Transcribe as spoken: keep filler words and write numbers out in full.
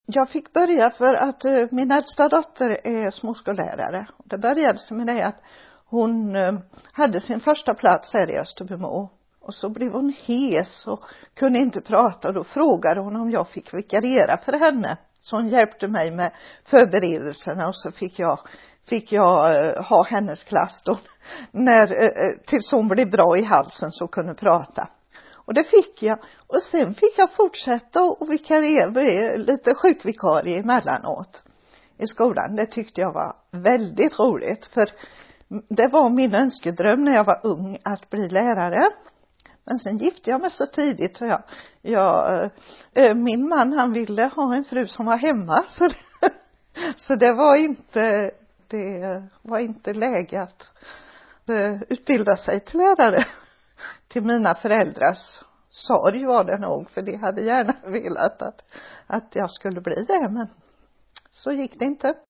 Jag fick börja för att uh, min äldsta dotter är småskollärare. Det började med det att hon uh, hade sin första plats här i Österbymo. Och så blev hon hes och kunde inte prata. Och då frågade hon om jag fick vikariera för henne. Så hon hjälpte mig med förberedelserna. Och så fick jag, fick jag uh, ha hennes klass då. När, uh, tills hon blev bra i halsen så kunde prata. Och det fick jag. Och sen fick jag fortsätta och vikariera, lite sjukvikarie emellanåt i skolan. Det tyckte jag var väldigt roligt. För det var min önskedröm när jag var ung att bli lärare. Men sen gifte jag mig så tidigt. Och jag, jag, äh, min man han ville ha en fru som var hemma. Så det, så det var inte, det var inte läge att äh, utbilda sig till lärare. Till mina föräldrars sorg var det nog. För de hade gärna velat att, att jag skulle bli det. Men så gick det inte.